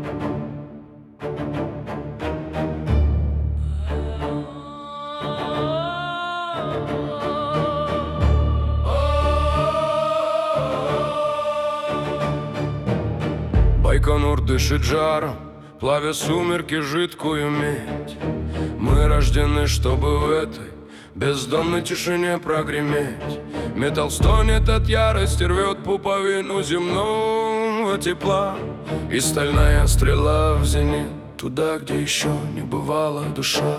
Байконур дышит жаром, плавя сумерки жидкую медь. Мы рождены, чтобы в этой бездонной тишине прогреметь. Металл стонет от ярости, рвет пуповину земного тепла. И стальная стрела в зенит, туда, где еще не бывала душа.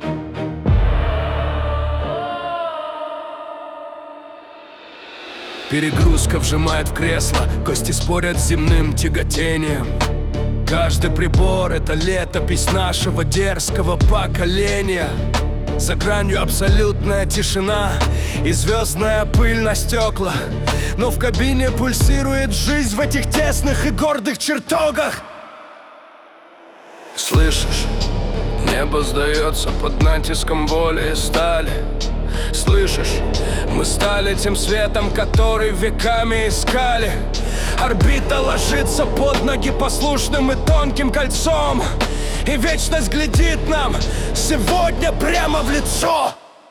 Перегрузка вжимает в кресло, кости спорят с земным тяготением. Каждый прибор — это летопись нашего дерзкого поколения. За гранью абсолютная тишина и звездная пыль на стеклах. Но в кабине пульсирует жизнь в этих тесных и гордых чертогах. Слышишь? Небо сдается под натиском воли и стали. Слышишь? Мы стали тем светом, который веками искали. Орбита ложится под ноги послушным и тонким кольцом. И вечность глядит нам сегодня прямо в лицо.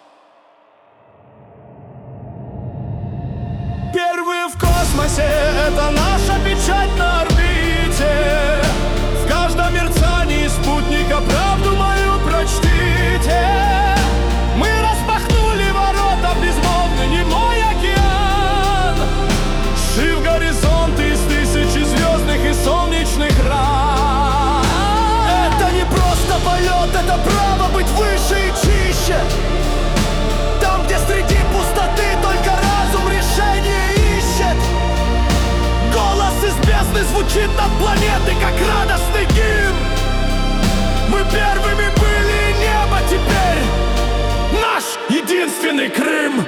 Первые в космосе — это наша печать на орбите. В каждом мерцании спутника правду мою прочтите. Мы распахнули ворота в безмолвный немой океан, шив горизонты из тысячи звездных и солнечных ран. Это не просто полет, это право быть выше и чище. Там, где среди пустоты только разум решение ищет. Голос из бездны звучит над планетой, как радостный гимн. Мы первыми были, и небо теперь наш единственный Крым.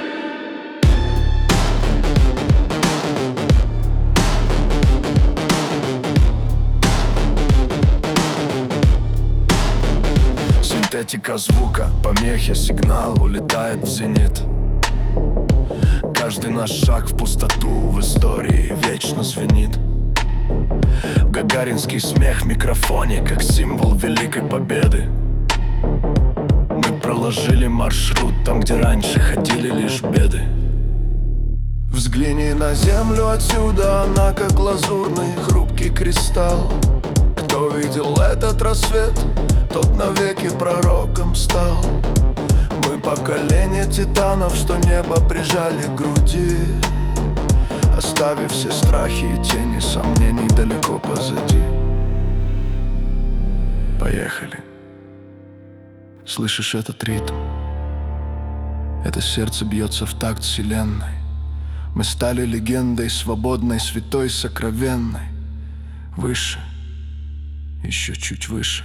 Синтетика звука, помехи, сигнал улетает в зенит. Каждый наш шаг в пустоту в истории вечно звенит. Гагаринский смех в микрофоне, как символ великой победы. Мы проложили маршрут там, где раньше ходили лишь беды. Взгляни на землю отсюда, она как лазурный хрупкий кристалл. Кто видел этот рассвет, тот навеки пророком стал. Мы поколение титанов, что небо прижали к груди, оставив все страхи и тени сомнений далеко позади. Поехали. Слышишь этот ритм? Это сердце бьется в такт вселенной. Мы стали легендой, свободной, святой, сокровенной. Выше, еще чуть выше.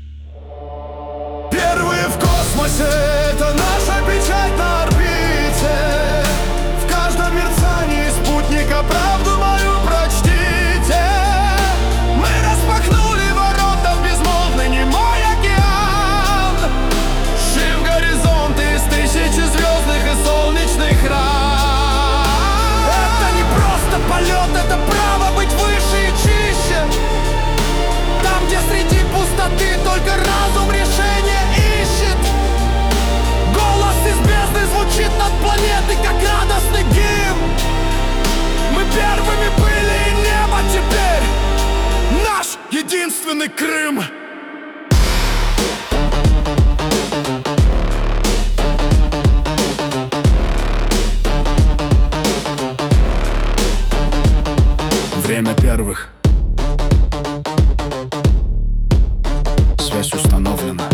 Первые в космосе — это наша печать на орбите. В каждом мерцании спутника правду мою прочтите. Мы распахнули ворота в безмолвный немой океан, шив горизонты из тысячи звездных и солнечных ран. Это не просто полет, это право быть выше и чище. Там, где среди пустоты только разум решение ищет. Голос из бездны звучит над планетой, как радостный гимн. Мы первыми были, и небо теперь наш единственный Крым. Время первых. Связь установлена.